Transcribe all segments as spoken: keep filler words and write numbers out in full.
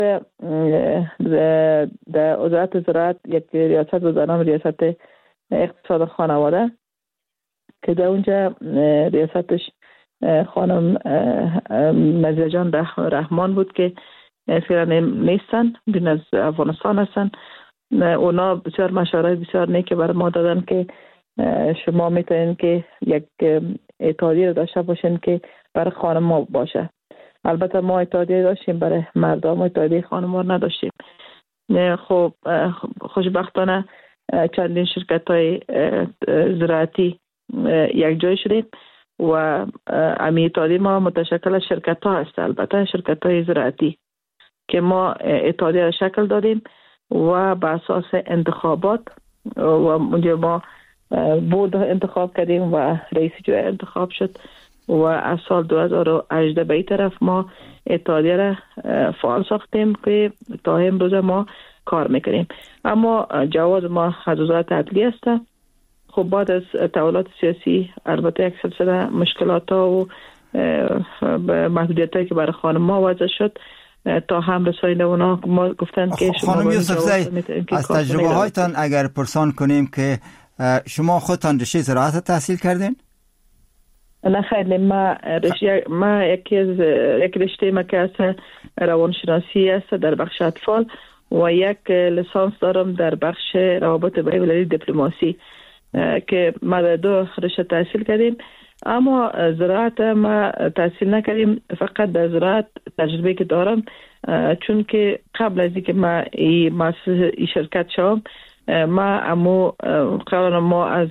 در وزارت زراعت یک ریاست بود به نام ریاست اقتصاد خانواده که در اونجا ریاستش خانم مزیه جان رحمان بود که فعلا نیستن، بین از افغانستان هستن. اونا بسیار مشورت بسیار نیک برای ما دادن که شما میتونین که یک اتحادیه رو داشته باشین که برای خانم ما باشه. البته ما اتحادیه داشتیم، برای مردم اتحادیه خانم ما نداشتیم. خب خوشبختانه چندین شرکت های زراعتی یک جای شدیم و امی اتحادیه ما متشکل از شرکت ها هست، البته شرکت های زراعتی که ما اتحادیه را شکل دادیم و به اساس انتخابات و اونجا ما بورد انتخاب کردیم و رئیس جمهور انتخاب شد و از سال دو هزار و هجده به این طرف ما اتحادیه را فعال ساختیم که تا امروز ما کار میکنیم. اما جواز ما از وزارت عدلیه است. خب بعد از تحولات سیاسی البته یک سلسله مشکلات ها و محدودیت هایی که برای خانم ما وضع شد تا هم رسانید اونا ما گفتن که خانم یوسف زی از تجربه هایتان اگر پرسان کنیم که شما خودتان رشته زراعت تحصیل کردین؟ نه خیلی، ما رشته ما یکی از یک رشته ما که است روانشناسی است در بخش اطفال و یک لیسانس دارم در بخش روابط بین‌المللی دیپلماسی که ما در دو رشته تحصیل کردیم. اما زراعت ما تحصیل نکردیم، فقط در زراعت تجربه که دارم چون که قبل از اینکه ما این شرکت شوم ما امو قبلا ما از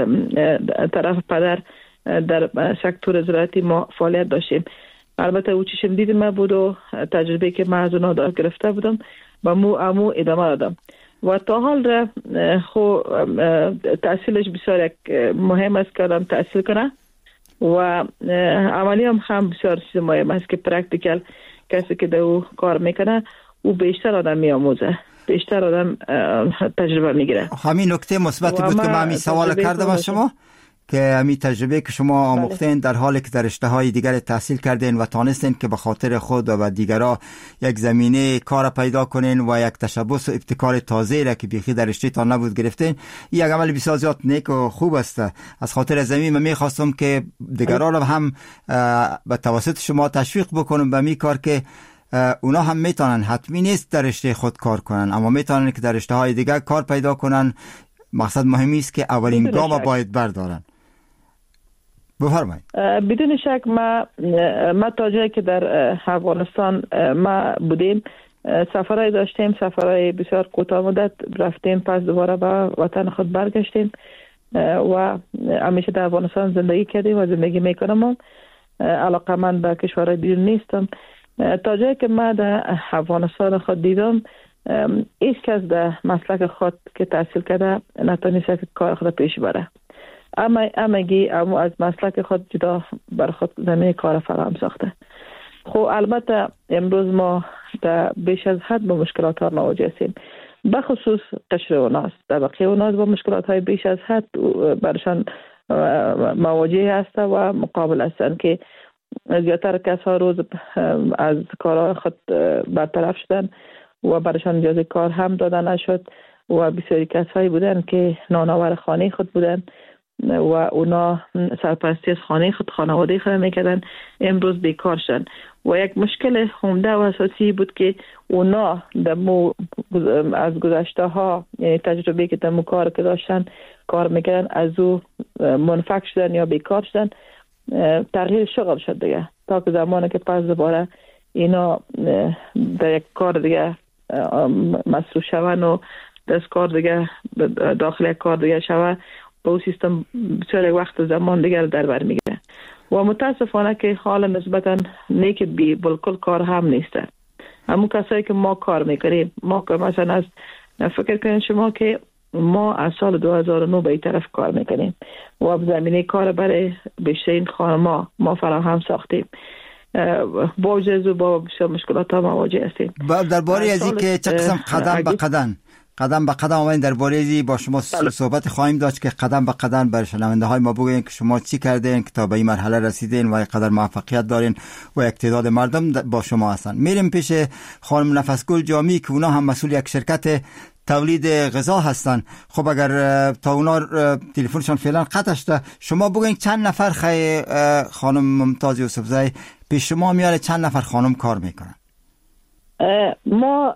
طرف پدر در سکتور زراعتی ما فعالیت داشتیم. البته او چشم دید ما بود و تجربه که ما از اونا گرفته بودم و مو امو ادامه دادم و تا حال را خو تحصیلش بسیار یک مهم است که آدم تحصیل کنه و عملی هم هم بسیار چیز مهم است که پرکتیکل کسی که در او کار میکنه او بیشتر آدم میاموزه، بیشتر آدم تجربه میگیره. همین نکته مثبتی بود که من همین سوال کردم از شما که همین تجربه که شما آموختین در حالی که در رشته‌های دیگر تحصیل کردین و تانستین که به خاطر خود و دیگران یک زمینه کار پیدا کنین و یک تشبث و ابتکار تازه را که بیخی در رشته تان نبود گرفتین، یک عمل بسیار زیاد نیک و خوب است. از خاطر زمین من می‌خواستم که دیگران هم به توسط شما تشویق بکنم به می کار که اونا هم میتونن، حتمی نیست در رشته خود کار کنن اما میتونن که در رشته‌های دیگر کار پیدا کنن. مقصد مهمی است که اولین گام باید بردارن. بفرمایید. بدون شک ما ما تا جایی که در افغانستان ما بودیم سفرهای داشتیم، سفرهای بسیار کوتاه مدت رفتیم، پس دوباره به وطن خود برگشتیم و همیشه در افغانستان زندگی کردیم و زندگی میکنم. علاقه من به کشورهای دیگر نیستم. تا جایی که ما در افغانستان خود دیدم هیچ کس در مسلک خود که تحصیل کرده نتونست که کار خود پیش بره، اما امگی اما از مسلک خود جدا بر خود زمینه کار فراهم ساخته. خب البته امروز ما در بیش از حد با مشکلات ها مواجه هستیم، بخصوص قشر اوناس. در بقیه اوناس با مشکلات های بیش از حد برشان مواجه هست و مقابل هستند که زیادتر کس ها روز از کارهای خود برطرف شدن و برشان اجازه کار هم دادن نشد و بسیاری کسایی بودن که نانآور خانه خود بودن و اونا سرپرستی از خانه خود، خانواده خود میکردن، امروز بیکار شدن و یک مشکل عمده و اساسی بود که اونا دمو از گذشته ها، یعنی تجربه که دمو کار که داشتن کار میکردن از او منفک شدن یا بیکار شدن، تغییر شغل شد دیگه، تا که زمانی که پس دوباره اینا در یک کار دیگه مصروف شون و دست کار دیگه داخل کار دیگه شون با او سیستم بسیار وقت زمان دیگر در بر میگیره و متاسفانه که حال نسبتا نیک بی بالکل کار هم نیسته. همون کسایی که ما کار میکنیم، ما که مثلا از فکر کنید شما که ما از سال دو هزار و نه به این طرف کار میکنیم و زمینه کار برای بیشتر این خانما ما فراهم ساختیم، با وجود با بسیار مشکلات ها مواجه هستیم. درباره از این که چه قسم قدم به قدم قدم به قدم آمدین درباره ای با شما صحبت خواهیم داشت که قدم به قدم بر شنونده های ما بگوین که شما چی کردین که تا به این مرحله رسیدین و قدر موفقیت دارین و اقتدار مردم با شما هستن. میریم پیش خانم نفسگل جامی که اونا هم مسئول یک شرکت تولید غذا هستن. خب اگر تا اونا تلفنشان فعلا قطع شده، شما بگوین چند نفر خی خانم ممتاز یوسفزی پیش شما میاره، چند نفر خانم کار میکنن؟ ما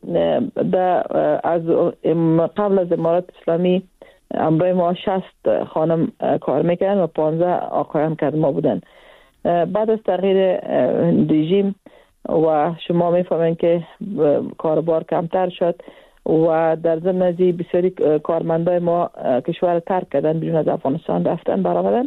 از قبل از امارات اسلامی امروز ما شصت خانم کار میکنن و پانزده آقایان که ما بودن. بعد از تغییر رژیم و شما میفهمین که کاربار کمتر شد و در ضمن از بسیاری کارمندای ما کشور ترک کردن، بیرون از افغانستان رفتن برآمدن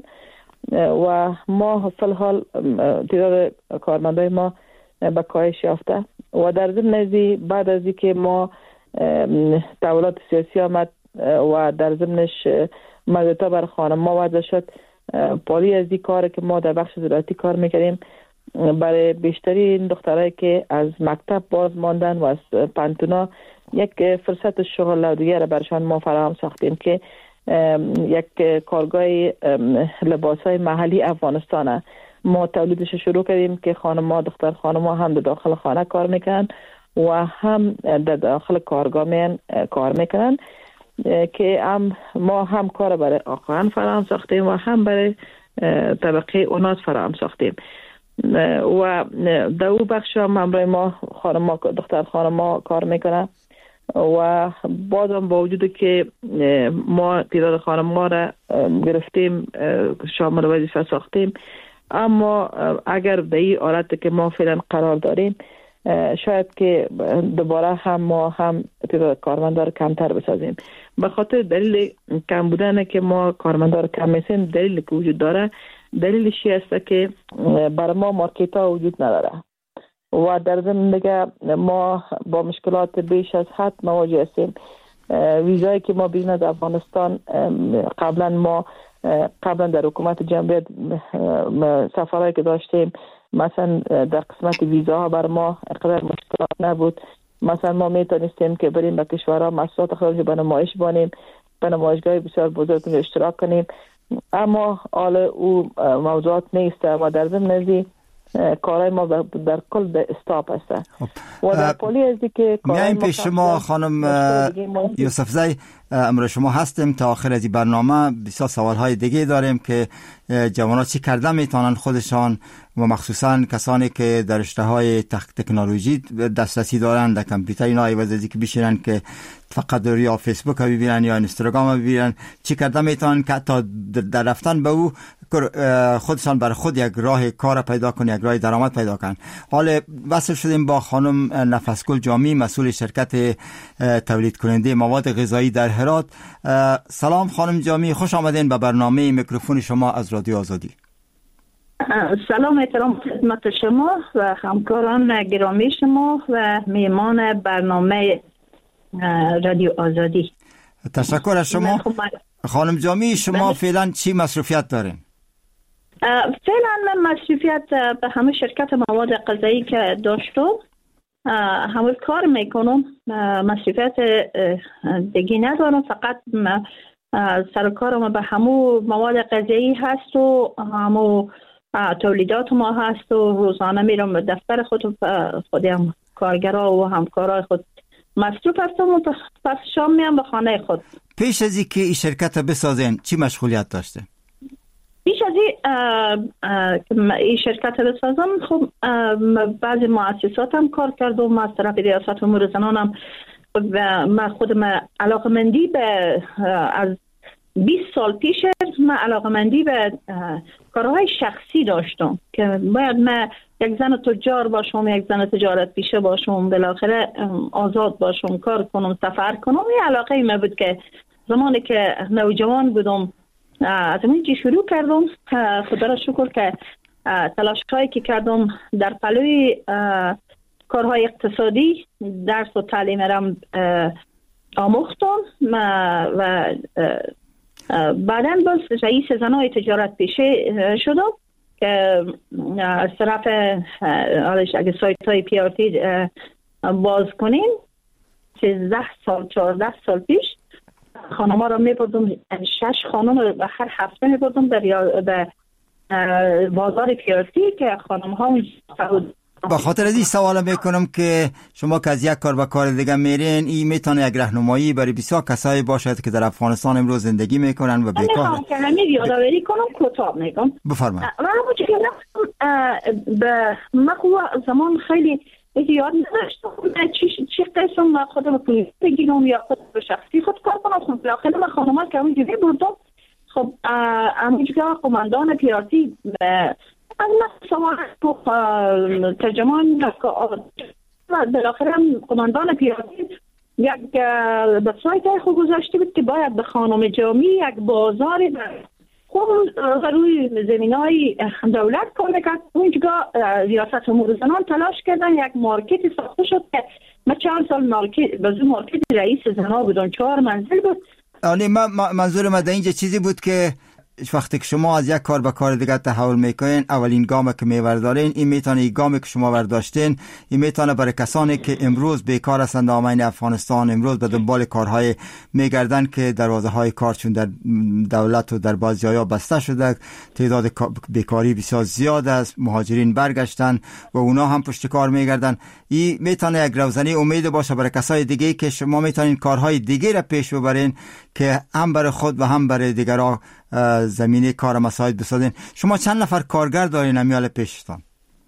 و ما فی الحال تعداد کارمندای ما به کاهش یافته و در ضمن از بعد از اینکه ما تحولات سیاسی آمد و در ضمنش مزیتا بر خانم ما وضع شد، پالی از این کار که ما در بخش زراعتی کار میکردیم برای بیشتری این دخترایی که از مکتب باز ماندن و از پانتونا یک فرصت شغل دیگر برشان ما فراهم ساختیم که یک کارگاه لباسای محلی افغانستانه. ما تولیدش شروع کردیم که خانم‌ها دختر خانم‌ها هم در داخل خانه کار میکنن و هم در داخل کارگاه میان کار میکنن که هم ما هم کار برای آقایان فراهم ساختیم و هم برای طبقه اوناس فراهم ساختیم و در او بخش هم امروز ما خانم‌ها دختر خانم‌ها کار میکنن و بازم با وجود که ما تعداد خانم‌ها را گرفتیم شامل وظیفه ساختیم، اما اگر به این حالت که ما فعلا قرار داریم شاید که دوباره هم ما هم تعداد کارمندان کمتر بسازیم. به خاطر دلیل کم بودن که ما کارمندان کم میسیم، دلیل که وجود داره دلیلش است که بر ما مارکت ها وجود نداره و در ضمن دیگه ما با مشکلات بیش از حد مواجه هستیم. ویزایی که ما بیرون از افغانستان قبلا ما قبلا در حکومت جمهوریت سفرهایی که داشتیم مثلا در قسمت ویزاها بر ما اقدر مشکلات نبود. مثلا ما میتونستیم که بریم به کشورها محصولات خارج به نمایش بانیم، به نمایشگاه بسیار بزرگ اشتراک کنیم، اما حال او موضوعات نیست و در ضمن ازی کارهای ما در کل به استاپ هست و در پولی ازی که میایم پیش شما خانم یوسفزی. امروز شما هستیم تا آخر از این برنامه. بسیار سوالهای دیگه داریم که جوانات چی کرده میتونن خودشان و مخصوصا کسانی که در رشته‌های تکنولوژی دسترسی دارن در کامپیوتر اینا عوض از اینکه بشینن که فقط یا فیسبوک ها ببینن یا اینستاگرام ها ببینن، چی کرده میتونن که تا در رفتن به او خودشان بر خود یک راه کار پیدا کنن، یک راه درآمد پیدا کنن. حالا وصل شدیم با خانم نفسگل جامی، مسئول شرکت تولید کننده مواد غذایی در هرات. سلام خانم جامی، خوش آمدین به برنامه میکروفون شما از رادیو آزادی. سلام احترام خدمت شما و همکاران گرامی شما و میهمان برنامه رادیو آزادی. تشکر از شما خانم جامی. شما فعلا چی مصروفیت دارین؟ فعلا من مصروفیت به همه شرکت مواد غذایی که داشتم همه کار میکنم، مصروفیت دیگه ندارم، فقط سر کارم به همه مواد غذایی هست و همه تولیدات ما هست و روزانه میرم به دفتر خود و خودم کارگرها و همکارای خود مصروف هستم و پس شام میام به خانه خود. پیش از اینکه این شرکت بسازین چی مشغولیت داشته؟ پیش از این این شرکت بسازم خب بعضی مؤسسات هم کار کردم. از طرف ریاست امور زنانم من خودم علاقمندی به از بیست سال پیش من علاقمندی به کارهای شخصی داشتم که باید من یک زن تجار باشم، یک زن تجارت پیشه باشم، بالاخره آزاد باشم، کار کنم، سفر کنم. این علاقه ای من بود که زمانی که نوجوان بودم از اینجا شروع کردم. خدا را شکر که تلاش هایی که کردم در پلوی کارهای اقتصادی درس و تعلیم رم آموختم و بعداً باز رئیس زنای تجارت پیشه شدم که از طرف اگه سایت های پی آر تی باز کنیم سیزده سال چهارده سال پیش خانم‌ها را می‌بردم، شش خانم رو به هر هفته می‌بردم به بازار پیارتی که خانم‌ها با خاطر از این سوال میکنم که شما که از یک کار به کار دیگه میرین، این میتونه یک راهنمایی برای بسیار کسایی باشد که در افغانستان امروز زندگی میکنن و بیکار. من که همین یادآوری کنم کوتاه میگم. بفرمایید. من همونجوری که به من خوب زمان خیلی یاد نداشتم چی چی قسم خودم پول بگیرم یا خود به شخصی خود کار کنم. خب بالاخره من خانم‌ها که همونجوری بردم، خب همونجوری که قماندان پیارتی از من سوال ترجمان بالاخره قماندان پیراتی یک وبسایت خوب گذاشته بود که باید به خانم جامی یک بازار خوب روی زمینای دولت کار میکرد. اونجا ریاست امور زنان تلاش کردن یک مارکتی ساخته شد که من چند سال مارکت بازو مارکت رئیس زنا بودن، چهار منزل بود. آنی من منظور من در اینجا چیزی بود که وقتی که شما از یک کار به کار دیگه تحول میکنین، اولین گام که میوردارین این میتونه این گامی که شما ورداشتین این میتونه برای کسانی که امروز بیکار هستند در آمین افغانستان، امروز به دنبال کارهای میگردن که دروازه های کار چون در دولت و در بعضی جاها بسته شده، تعداد بیکاری بسیار زیاد است، مهاجرین برگشتن و اونا هم پشت کار میگردن، این میتونه یک روزنی امید باشه برای کسای دیگه که شما میتونین کارهای دیگه را پیش ببرین که هم برای خود و هم برای دیگران زمینه کار مساعد بسازین. شما چند نفر کارگر دارین امیال پیشتان؟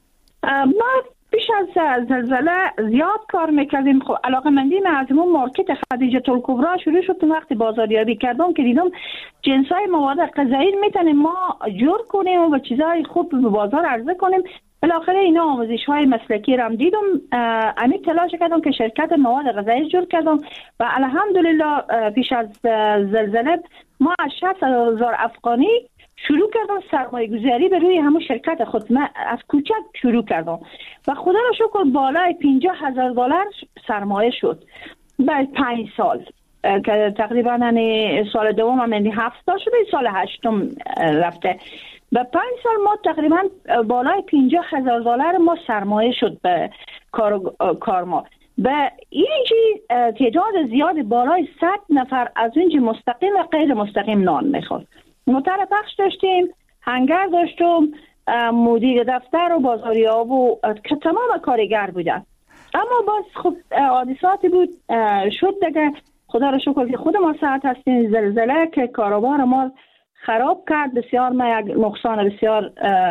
ما پیش از زلزله زیاد کار میکردیم. خب علاقه مندی من از اون مارکت خدیجه الکبرا شروع شد. وقتی بازاریابی کردم که دیدم جنسای مواد غذایی میتونیم ما جور کنیم و چیزای خوب به بازار عرضه کنیم. بالاخره اینا آموزش های مسلکی را دیدم، امی تلاش کردم که شرکت مواد غذایی جور کردم و الحمدلله پیش از زلزله ما از شصت هزار افغانی شروع کردم سرمایه گذاری به روی همون شرکت خود. من از کوچک شروع کردم و خدا را شکر بالای پنجاه هزار دلار سرمایه شد بعد پنج سال که تقریبا سال دوم هم هفت تا شده، سال هشتم رفته. به پنج سال ما تقریبا بالای پنجاه هزار دلار ما سرمایه شد به کار, کار ما. به اینجی تعداد زیاد بالای صد نفر از اینجی مستقیم و غیر مستقیم نان میخورد. موتر پخش داشتیم، هنگر داشتم، مدیر دفتر و بازاریاب و که تمام کارگر بودن. اما باز خب حادثاتی بود شد دیگه. خدا را شکر که خود ما ساعت هستیم. زلزله که کاروبار ما خراب کرد، بسیار ما یک نقصان بسیار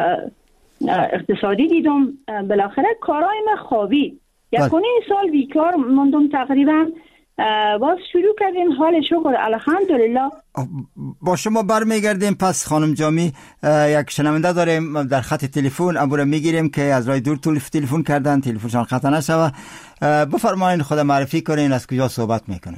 اقتصادی دیدم. بالاخره کارای ما خوابید. یک و نیم سال بیکار موندم تقریبا. باز شروع کردیم، حال شکر الحمدلله. با شما برمیگردیم. پس خانم جامی یک شنونده داریم در خط تلفن، ابو میگیریم که از راه دور تلفن کردن، تلفنشان قطع نشوه. بفرمایید خود معرفی کنین، از کجا صحبت میکنین؟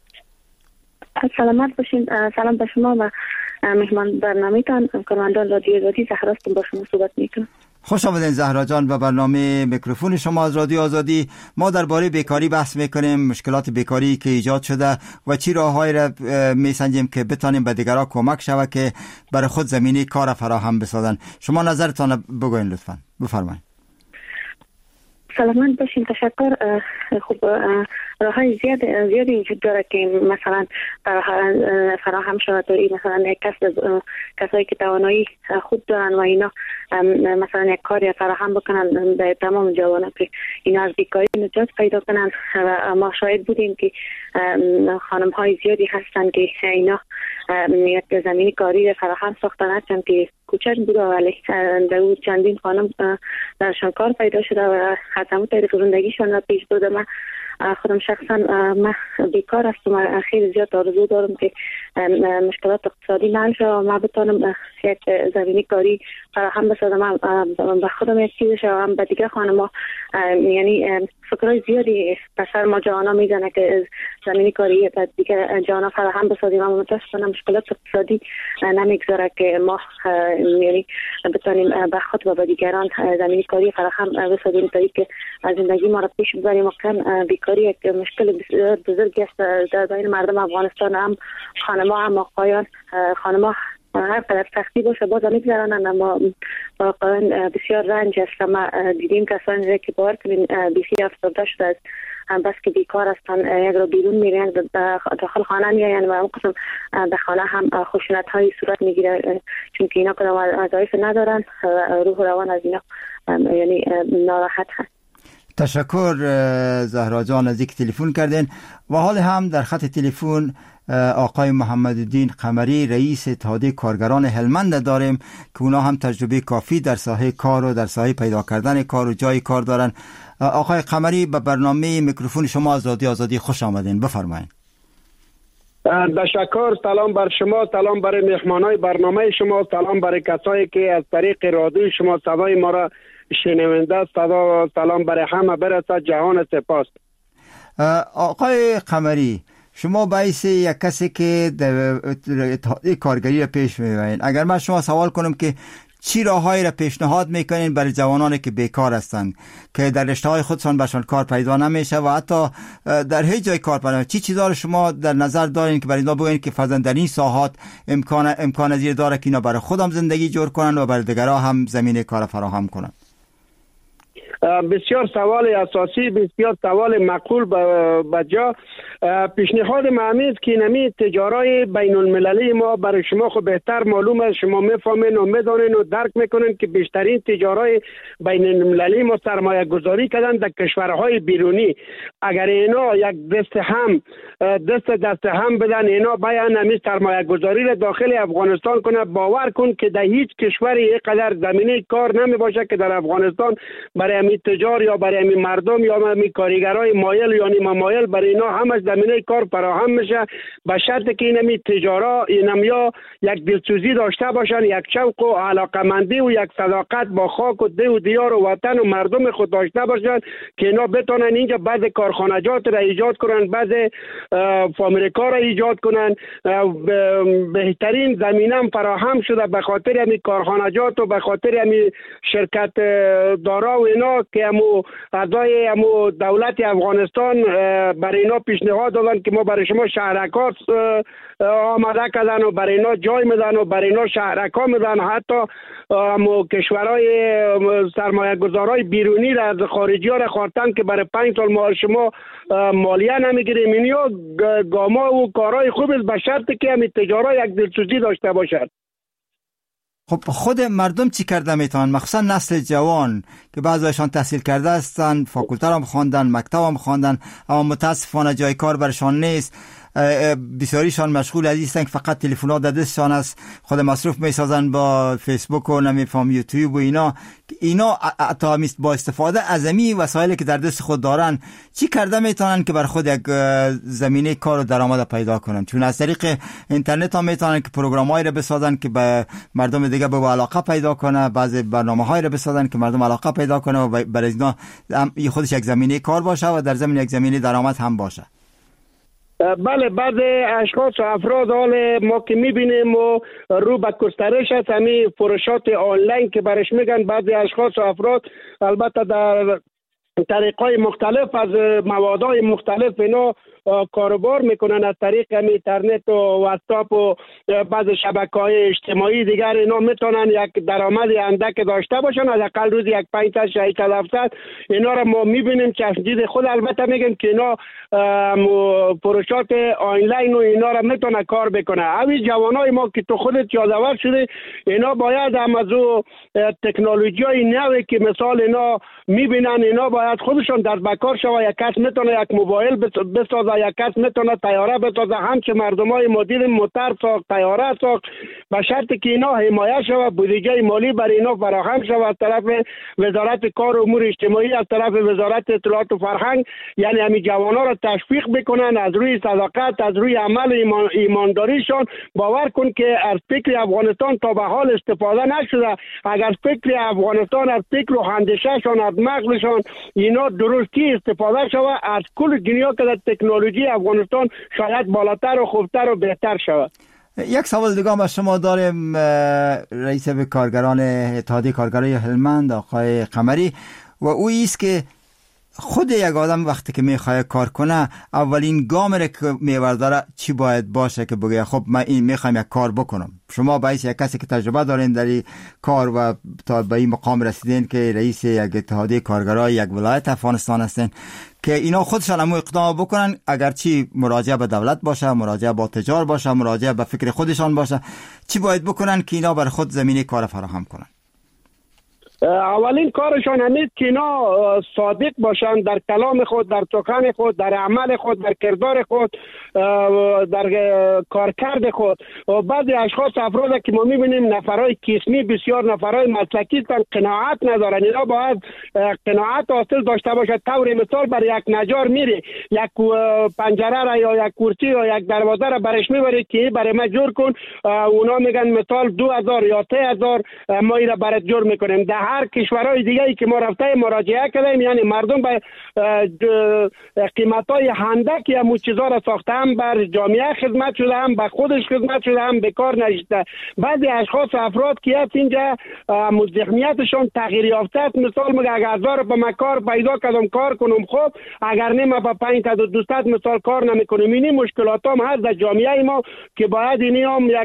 سلامت باشین. سلام به شما و مهمان برنامه‌تان. کارمندان رادیو آزادی زهرا هستم، با شما صحبت میکنم. خوش آمدین زهرا جان به برنامه میکروفون شما از رادیو آزادی. ما درباره بیکاری بحث میکنیم، مشکلات بیکاری که ایجاد شده و چی راههایی را میسنجیم که بتانیم به دیگران کمک شود که برای خود زمینه کار فراهم بسازن. شما نظرتان بگوین لطفاً. بفرمایید. سلامت باشین. تشکر. خب راههای زیاد زیادی وجود داره که مثلا فراهم شود. مثلا یک کس کسایی که توانایی خود دارن و اینا مثلا یک کاری فراهم بکنن به تمام جوانان که اینا از بیکاری نجات پیدا کنن. و ما شاهد بودیم که خانم های زیادی هستن که اینا یک زمینی کاری فراهم ساختن، هستن که کوچک بوده ولی در اون چندین خانم درشان کار پیدا شده و از همون طریق زندگیشان را پیش برده. من خودم شخصا من بیکار هستم و خیلی زیاد آرزو دارم که مشکلات اقتصادی حل شه و من بتونم یک زمینی کاری فراهم بسازم. من به خودم یک چیز شوم، به دیگه خانم‌ها یعنی فکرای زیادی پسر ما جانا میزنه که زمینی کاری به دیگه جانا فراهم بسازیم. اما متاسفانه مشکلات اقتصادی نمیگذاره که ما یعنی بتونیم به خود و به دیگران زمینی کاری فراهم بسازیم تا اینکه زندگی ما را پیش ببریم. و کم بیکاری یک مشکل بزرگی است در بین مردم افغانستان، هم خانم‌ها هم آقایان. خانم‌ها هر قدر سختی باشه باز میگذرانند، اما واقعا بسیار رنج است. ما دیدیم کسانی که باور کنین بیخی افسرده شده است، هم بس که بیکار هستن، یک رو بیرون میرن داخل خانه میاین و اون قسم در خانه هم خشونت های صورت میگیره، چون که اینا کدام وظایف ندارن، روح و روان از اینا یعنی ناراحت هست. تشکر زهرا جان از اینکه تلفن کردین. و حال هم در خط تلفن آقای محمدالدین قمری رئیس اتحادیه کارگران هلمند داریم که اونا هم تجربه کافی در ساحه کار و در ساحه پیدا کردن کار و جای کار دارن. آقای قمری به برنامه میکروفون شما آزادی آزادی خوش آمدین، بفرمایید. تشکر. سلام بر شما، سلام برای مهمانای برنامه شما، سلام برای کسایی که از طریق رادیو شما صدای ما را شنونده، صدا سلام برای همه برسد. جهان سپاس. آقای قمری، شما باعث یک کسی که اتحادیه کارگری را پیش میبرین، اگر من شما سوال کنم که چی راههایی را پیشنهاد میکنین برای جوانانی که بیکار هستند که در رشته‌های خودشان برشان کار پیدا نمیشه و حتی در هیچ جای کار پیدا نمیشه، چی چیزا رو شما در نظر دارین که برای اینا بگین که فرضاً در این ساحات امکان امکان زیر داره که اینا برای خودم زندگی جور کنن و برای دیگران هم زمینه کار فراهم کنن؟ بسیار سوال اساسی، بسیار سوال معقول به جا. پیشنهاد معمیز که نمی تجارای بین المللی ما برای شما خود بهتر معلوم است، شما میفهمین و میدونین و درک میکنین که بیشترین تجارای بین المللی ما سرمایه گذاری کردن در کشورهای بیرونی. اگر اینا یک دست هم دست دست هم بدن، اینا باید نمی سرمایه گذاری را داخل افغانستان کنه. باور کن که در هیچ کشوری اینقدر زمینه کار نمی باشه که در افغانستان برای امی تجار یا برای امی مردم یا امی کارگرای مایل یا نیم مایل برای اینا همش زمینه کار فراهم میشه، به شرطی که این امی تجارا اینم یا یک دلسوزی داشته باشن، یک شوق و علاقمندی و یک صداقت با خاک و دی و دیار و وطن و مردم خود داشته باشن که اینا بتونن اینجا بعض کارخانجات را ایجاد کنن، بعض فابریکا را ایجاد کنن. بهترین زمینه هم فراهم شده به خاطر امی کارخانجات و به خاطر امی شرکت دارا و اینا که امو اعضای امو دولت افغانستان برای اینا پیشنهاد دادن که ما برای شما شهرکار آماده کردن و برای اینا جای میدن و برای اینا شهرکار میدن. حتی امو کشورهای سرمایه گذارای بیرونی را از خارجی ها را خواستن که برای پنج سال ما شما مالیه نمیگیریم. اینیا گاما و کارهای خوب است به شرطی که همین تجارا یک دلسوزی داشته باشد. خب خود مردم چی کرده میتونن، مخصوصا نسل جوان که بعضیشان تحصیل کرده هستن، فاکولته هم خواندن، مکتب هم خواندن، اما متاسفانه جای کار برشان نیست. بسیاریشان مشغول از هستن که فقط تلفن‌ها در دستشان است، خود مصروف میسازن با فیسبوک و نمیفهم یوتیوب و اینا. اینا حتی با استفاده از امی وسایلی که در دست خود دارن چی کرده میتونن که بر خود یک زمینه کار و درآمد پیدا کنن؟ چون از طریق اینترنت هم میتونن که پروگرامایی رو بسازن که به مردم دیگه به علاقه پیدا کنه، بعضی برنامه‌هایی رو بسازن که مردم علاقه پیدا کنه و برای اینا خودش یک زمینه کار باشه و در ضمن یک زمینه درآمد هم باشه. بله، بعض اشخاص و افراد حال ما که میبینیم و رو به گسترش است همین فروشات آنلاین که برش میگن. بعضی اشخاص و افراد البته در طریقای مختلف از موادهای مختلف اینا کاروبار میکنن از طریق اینترنت و واتساپ و بعض شبکه‌های اجتماعی دیگر. اینا میتونن یک درآمد اندک داشته باشن، حداقل روزی یک پانصد ششصد هفتصد. اینا را ما میبینیم که چیز خود البته میگن که اینا فروشات آنلاین و اینا را میتونه کار بکنه. اوی جوانای ما که تو خودت یادآور شده، اینا باید هم از تکنولوژی های نوی که مثال اینا میبینن، اینا باید خودشون در بکار شوه. یک کس میتونه یک موبایل بسازه، یک کس میتونه طیاره بسازه، همچه مردمای ما دیدیم موتر ساخت، طیاره ساخت، به شرطی که اینا حمایت شوه، بودجه مالی برای اینا فراهم شوه از طرف وزارت کار و امور اجتماعی، از طرف وزارت اطلاعات و فرهنگ. یعنی همین جوانا را تشویق بکنن از روی صداقت، از روی عمل ایمان ایمانداریشان. باور کن که از فکر افغانستان تا به حال استفاده نشده. اگر فکر افغانستان از فکر و اندیشه‌شان از مغزشان اینا درستی استفاده شود، از کل دنیا که در تکنولوژی افغانستان شاید بالاتر و خوبتر و بهتر شود. یک سوال دیگه هم از شما داریم رئیس کارگران اتحادیه کارگرای هلمند آقای قمری، و او است که خود یک آدم وقتی که میخواد کار کنه اولین گام را که میورداره چی باید باشه که بگه خب من این میخوام یک کار بکنم؟ شما باید یک کسی که تجربه دارین در این کار و تا به این مقام رسیدین که رئیس یک اتحادیه کارگرای یک ولایت افغانستان هستین که اینا خودشان هم اقدام بکنن، اگرچه مراجعه به دولت باشه، مراجعه با تجار باشه، مراجعه به فکر خودشان باشه، چی باید بکنن که اینا بر خود زمینه کار فراهم کنن؟ اولین کارشان همید که اینا صادق باشن در کلام خود، در سخن خود، در عمل خود، در کردار خود، در کارکرد خود. و بعضی اشخاص افراد که ما میبینیم نفرای کیسمی، بسیار نفرای مسلکی تن، قناعت ندارن. اینا باید قناعت حاصل داشته باشد. طور مثال برای یک نجار میره یک پنجره را یا یک کرسی یا یک دروازه را برش میبره که برای ما جور کن، اونا میگن مثال دو هزار یا سه هزار ما اینا برات جور میکنیم. در هر کشورهای دیگه ای که ما رفته مراجعه کردیم، یعنی مردم به قیمتای هندک یا مو چیزا را ساخته، هم بر جامعه خدمت شده، هم به خودش خدمت شده، هم بیکار نشسته. بعضی اشخاص افراد که هست اینجا ذهنیتشون تغییر یافته است. مثال میگه اگر هزار به من کار پیدا کردم کار کنم، خب اگر نه با پنج تا دویست مثال کار نمیکنم. این مشکلات هم هست در جامعه ما که باید اینی هم یک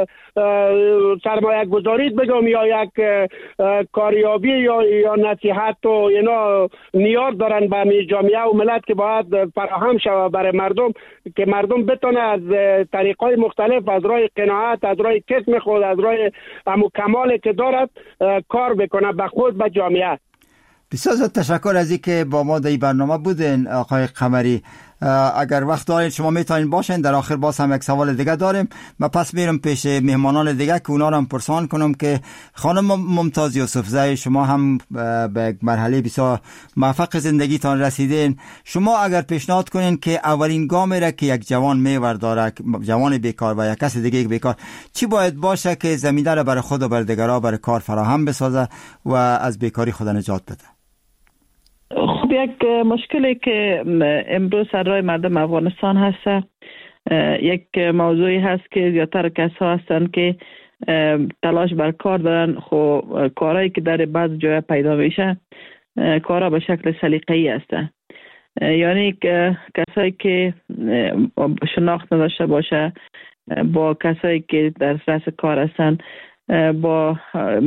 سرمایه گذاری بگم یا یک کاریابی یا یا نصیحت و اینا نیاز دارن به جامعه و ملت که باید فراهم شود برای مردم که مردم بتونه از طریقای مختلف، از راه قناعت، از راه کسب خود، از راه امو کمالی که دارد کار بکنه به خود به جامعه. بسیار زیاد تشکر از اینکه با ما در این برنامه بودین آقای قمری. اگر وقت دارین شما میتونین باشین. در آخر باز هم یک سوال دیگه داریم. من پس میرم پیش مهمانان دیگه که اونا رو هم پرسان کنم که خانم ممتاز یوسفزئی، شما هم به یک مرحله بسیار موفق زندگیتان رسیدین. شما اگر پیشنهاد کنین که اولین گامی را که یک جوان میورداره، جوان بیکار و یک کس دیگه بیکار، چی باید باشه که زمینه را برای خود و برای دیگران برای کار فراهم بسازه و از بیکاری خود نجات بده؟ خب یک مشکلی که امروز سر راه مردم افغانستان هست، یک موضوعی هست که زیادتر کسا هستن که تلاش بر کار دارن، خب کارهایی که در بعض جای پیدا میشه کارها به شکل سلیقه‌ای هستن. یعنی کسایی که شناخت نداشته باشه با کسایی که در رأس کار هستن، با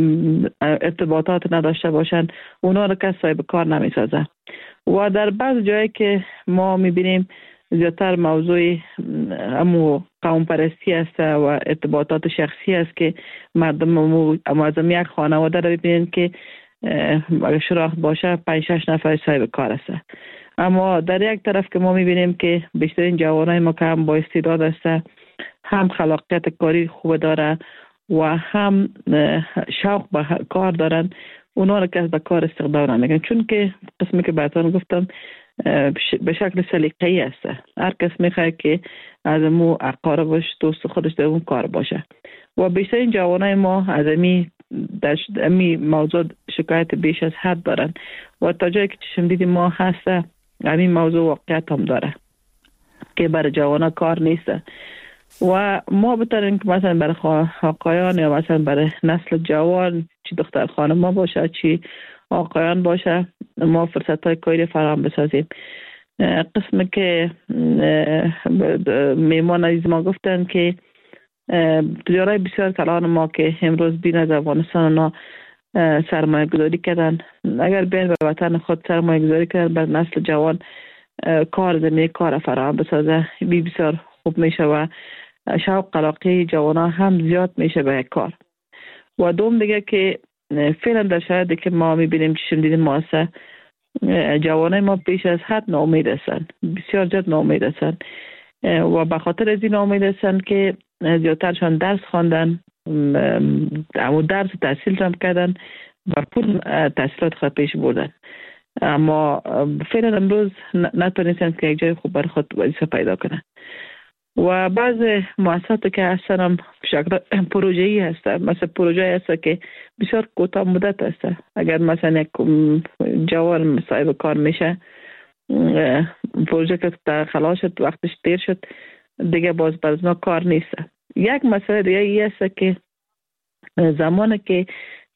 ارتباطات نداشته باشن، اونا رو کس صاحب کار نمیسازه. و در بعض جایی که ما میبینیم زیادتر موضوع امو قوم پرستی است و ارتباطات شخصی است که مردم امو از یک خانواده رو ببینن که اگر شناخت باشه پنج شش نفر صاحب کار است. اما در یک طرف که ما میبینیم که بیشترین جوانای ما که هم با استعداد است، هم خلاقیت کاری خوب داره و هم شوق به کار دارن، اونا رو که به کار استخدام نمیکنن، چون که قسمی که بعدان گفتم به شکل سلیقه‌ای است. هر کس میخواد که از مو اقاربش دوست خودش در اون کار باشه و بیشترین جوانای ما از امی در امی موضوع شکایت بیش از حد دارن و تا جایی که چشم دیدیم ما هست همین موضوع واقعیت هم داره که برای جوانا کار نیست. و ما بترین که مثلا برای آقایان یا مثلا برای نسل جوان، چی دختر خانم ما باشه چی آقایان باشه، ما فرصت های کاری فراهم بسازیم. قسمی که میمان عزیز ما گفتن که تجارای بسیار کلان ما که امروز بین از افغانستان اونا سرمایه گذاری کردن، اگر بین به وطن خود سرمایه گذاری کردن بر نسل جوان کار زمینه کار فراهم بسازه، بی بسیار خوب میشه و شوق علاقه جوانا هم زیاد میشه به کار. و دوم دیگه که فعلا در شرایطی که ما میبینیم چشم دیدیم ماسه جوانای ما بیش از حد ناامید هستن، بسیار زیاد ناامید هستن و به خاطر از این ناامید هستن که زیادترشان درس خواندن، اما درس تحصیل هم کردن و پول تحصیلات خود پیش بردن، اما فعلا امروز نتونستن که یک جای خوب برای خود وظیفه پیدا کنن. و بعض مؤسسات که هستن هم شکل پروژه‌ای هستن، مثلا پروژه هست که بسیار کوتاه مدت هست. اگر مثلا یک جوان صاحب کار میشه، پروژه که خلاص شد وقتش دیر شد دیگه باز برزنا کار نیست. یک مسئله دیگه ای هست که زمانی که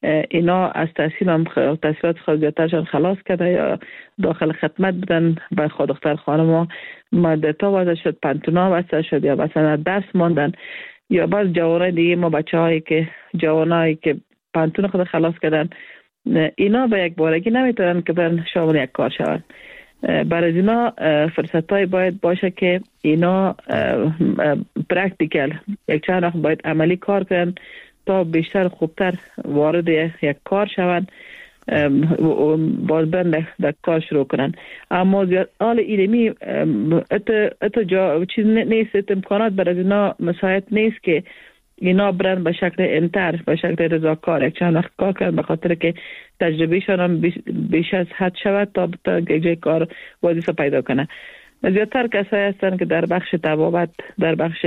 اینا از تحصیل هم تحصیلات خارجیترشان خلاص کرده یا داخل خدمت بدن به خود دختر خانم ما دتا واسه شد، پنتونا واسه شد، یا مثلا درس ماندن، یا بعض جوانای دیگه ما بچه هایی که جوانایی که پنتون خود خلاص کردن، اینا به یک بارگی نمیتونن که برن شامل یک کار شوند. برای اینا فرصت های باید باشه که اینا پرکتیکل یک چند وقت باید عملی کار کنن تا بیشتر خوبتر وارد یک کار شوند، باز برن در کار شروع کنن. اما حال علمی ات جا چیز نیست، ات امکانات برای اینا مساعد نیست که اینا برن به شکل انتر، به شکل رضاکار یک چند وقت کار کنن، به خاطر که تجربهشان هم بیش از حد شود تا تا یک جای کار وظیفه پیدا کنه. زیادتر کسایی هستن که در بخش طبابت، در بخش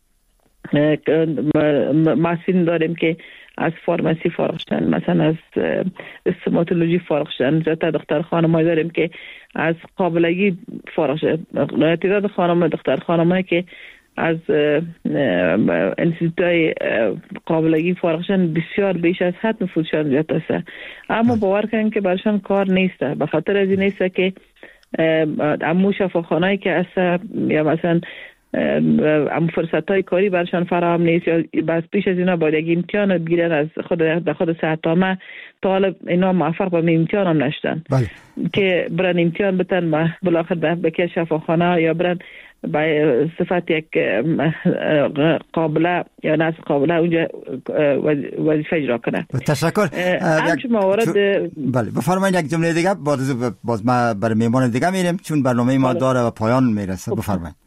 ماسین داریم که از فارماسی فارغ شدن، مثلا از استوماتولوژی فارغ شدن. زیادتر دختر خانم‌ها داریم که از قابلگی فارغ شدن. تعداد خانم دختر خانم‌هایی که از انستیتوی قابلگی فارغ شدن بسیار بیش از حد نفوذشان زیاد است، اما باور کنن که برشان کار نیست. به خاطر از این نیست که امو شفاخانه‌ای که است یا مثلا ام فرصت‌های کاری برشان فراهم نیست، یا بس پیش از اینا باید یک امتحان بگیرن از خود در خود ساعتامه، تا حالا اینا موفق به امتحان هم نشدن. بله. که برن امتحان بتن بالاخره به که شفاخانه یا برن به صفت یک قابله یا ناس قابله اونجا وظیفه اجرا کنه. تشکر. همچون موارد بله بفرمایید یک جمله دیگه، باز باز ما برای میهمان دیگه میریم چون برنامه ما داره و پایان میرسه. بفرمایید.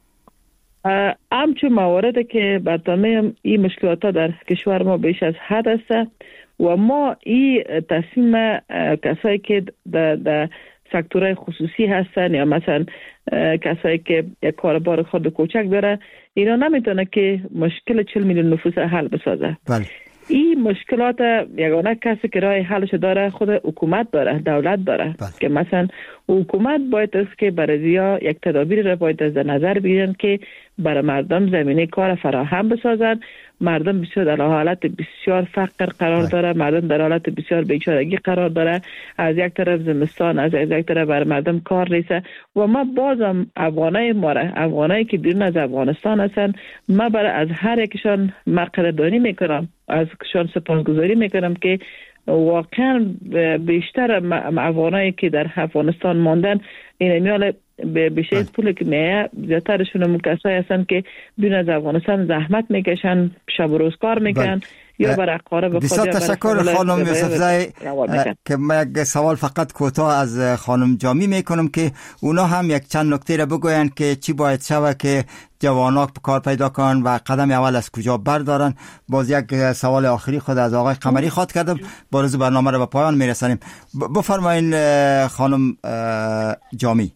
همچون موارد که برطانه این مشکلات ها در کشور ما بیش از حد است و ما این تصمیم کسایی که در, در سکتورهای خصوصی هستن یا مثلا کسایی که یک کاربار خود کوچک داره، اینا نمیتونه که مشکل چهل میلیون نفوس حل بسازه. بله. این مشکلات یگانه کسی که راه حلش داره خود حکومت داره، دولت داره. بله. که مثلا حکومت باید است که برای زیا یک تدابیر را باید از نظر بگیرن که برای مردم زمینه کار فراهم بسازن. مردم بسیار در حالت بسیار فقر قرار داره، مردم در حالت بسیار بیچارگی قرار داره، از یک طرف زمستان، از یک طرف بر مردم کار نیست و ما بازم افغانای ما را، افغانایی که بیرون از افغانستان هستن، ما برای از هر یکشان ما قدردانی میکنم، از کشان سپاسگزاری میکنم که واقعا بیشتر افغانایی که در افغانستان ماندن این میال به بیشتر پول که میه، زیادترشون هم کسایی هستن که بیرون از افغانستان زحمت میکشن، شب و روز کار میکنن یا برای اقارب خود. بسیار تشکر خانم یوسفزای. که من یک سوال فقط کوتاه از خانم جامی میکنم که اونا هم یک چند نکته را بگوین که چی باید شود که جوانان کار پیدا کنن و قدم اول از کجا بردارن. باز یک سوال آخری خود از آقای قمری خواد کردم، باز برنامه را به پایان میرسانیم. بفرمایین خانم جامی.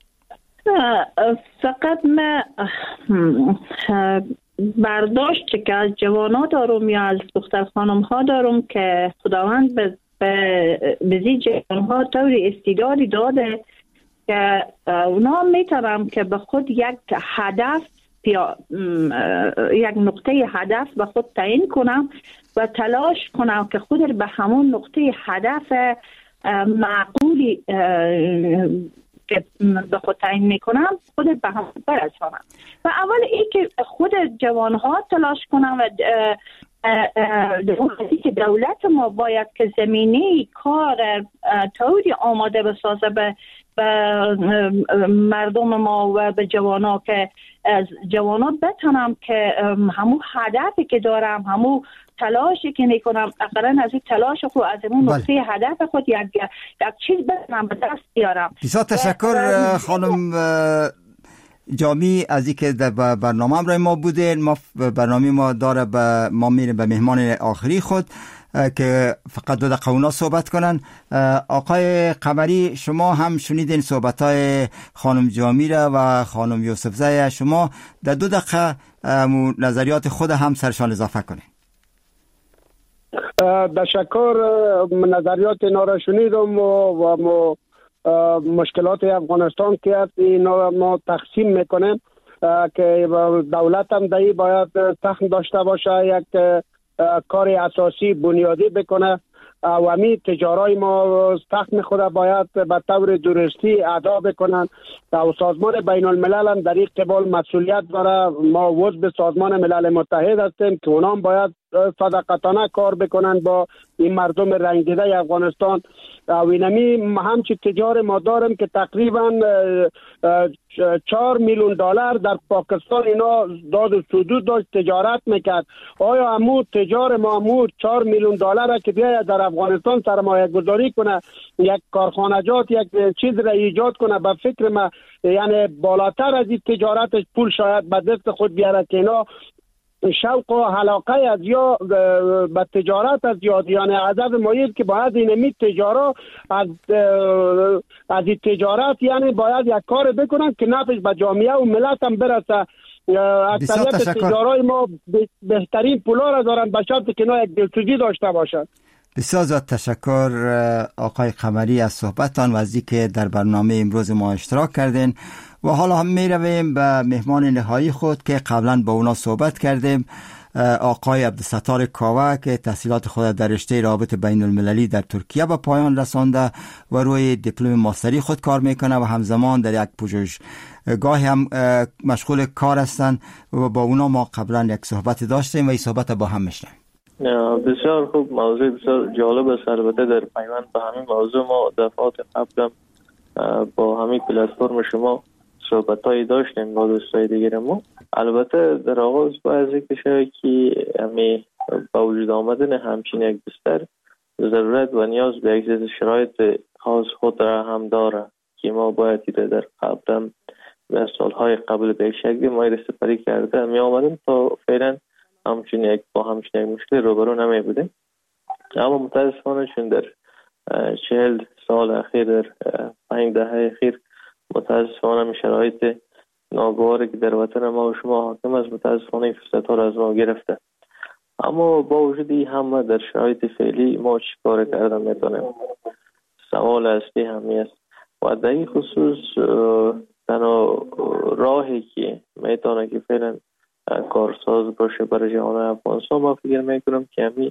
فقط من برداشت که از جوانات دارم یا از دختر خانم ها دارم که خداوند به بزی جوان ها طور استعدادی داده که اونا میتونم که به خود یک هدف یا یک نقطه هدف به خود تعیین کنم و تلاش کنم که خود به همون نقطه هدف معقولی که به خود تعیین میکنم خود به هم برسانم. و اول این که خود جوان ها تلاش کنم و که دولت ما باید که زمینه کار طوری آماده بسازه به مردم ما و به جوانا که از جوانا بتونم که همون هدفی که دارم، همون تلاشی که میکنم، اقلا از این تلاش خود از اون نقطه هدف خود یک یک چیز بتونم به دست بیارم. بسیار تشکر خانم جامی از اینکه در برنامه همراه ما بودین. ما برنامه ما داره به ما میریم به مهمان آخری خود که فقط دو دقیقه اونا صحبت کنن. آقای قمری شما هم شنیدین صحبت‌های خانم جامی را و خانم یوسفزای، شما در دو دقیقه نظریات خود هم سرشان اضافه کنین. تشکر. نظریات اینا را شنیدم و ما مشکلات افغانستان که اینا ما تقسیم میکنیم که دولت هم دایی باید تخم داشته باشه، یک کار اساسی بنیادی بکنه و همین تجارای ما تخم خود باید به طور درستی ادا بکنن و سازمان بین الملل هم در این قبال مسئولیت داره. ما عضو سازمان ملل متحد هستیم که اونام باید صادقانه کار بکنن با این مردم رنجیده افغانستان و اینمی همچی تجار ما داریم که تقریبا چهار میلیون دلار در پاکستان اینا داد و سدود داشت تجارت میکرد. آیا امو تجار ما امو چهار میلیون دلار که بیاید در افغانستان سرمایه گذاری کنه یک کارخانجات یک چیز را ایجاد کنه به فکر ما یعنی بالاتر از این تجارتش پول شاید به دست خود بیاره که اینا شوق و علاقه از یا به تجارت از یاد یعنی عدد مایید که باید اینمی تجارت از از این تجارت یعنی باید یک کار بکنن که نفعش به جامعه و ملت هم برسه. اکثریت تجارای ما بهترین پولا را دارن به شرطی که اینا یک دلسوزی داشته باشند. بسیار زیاد تشکر آقای قمری از صحبتتان و از اینکه در برنامه امروز ما اشتراک کردین و حالا هم می رویم به مهمان نهایی خود که قبلا با اونا صحبت کردیم، آقای عبدالستار کاوه که تحصیلات خود در رشته روابط بین المللی در ترکیه به پایان رسانده و روی دیپلم ماستری خود کار میکنه و همزمان در یک پژوهشگاه هم مشغول کار هستند و با اونا ما قبلا یک صحبت داشتیم و این صحبت با هم میشنیم. بسیار خوب، موضوع بسیار جالب است. البته در پیوند به همین موضوع ما دفعات قبل با همین پلتفرم شما صحبتایی داشتیم با دوستای دیگر ما. البته در آغاز باید ذکر شود که همین با وجود آمدن همچین یک بستر ضرورت و نیاز به یک شرایط خاص خود را هم داره که ما باید دیده در قبل و سالهای قبل به یک شکلی ما استفاده کرده می آمدیم تا فعلا همچین یک با همچین یک مشکل روبرو نمی بودیم. اما متاسفانه چون در چهل سال اخیر در پنج دهه اخیر متاسفانه شرایط ناگواری که در وطن ما و شما حاکم است متاسفانه این فرصت ها را از ما گرفته. اما با وجود این همه در شرایط فعلی ما چی کار کردن میتونیم؟ سوال اصلی همی است و در این خصوص تنها راهی که میتونه که فعلا کارساز باشه برای جهان افغانستان ما فکر میکنم که همین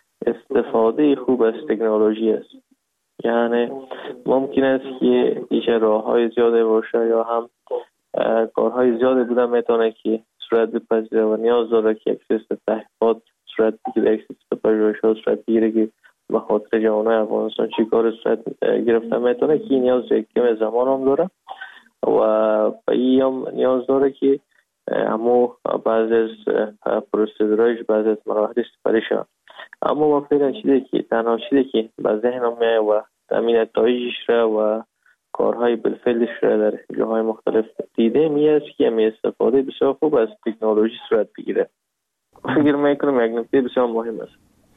استفاده خوب از تکنولوژی است. یعنی ممکن است که ایشه راه های زیاده باشه یا هم کارهای زیاده بودن میتونه که صورت بپذیره و نیاز داره که یک سیستم تحقیقات صورت بگیره، یک سیستم پژوهشات صورت بگیره که به خاطر جهان افغانستان چی کار صورت گرفته میتونه که نیاز یک کم زمان هم داره و به این هم نیاز داره که اما بعض از پروسیدورایش بعض از مراحل استفاده شد. اما ما فعلا چیزی که تنها چیزی که به ذهنم میاد و تامین نتایجش را و کارهای بالفعلش را در جاهای مختلف دیده میاد که می استفاده بسیار خوب از تکنولوژی صورت بگیره. فکر میکنم یک نکته بسیار مهم است.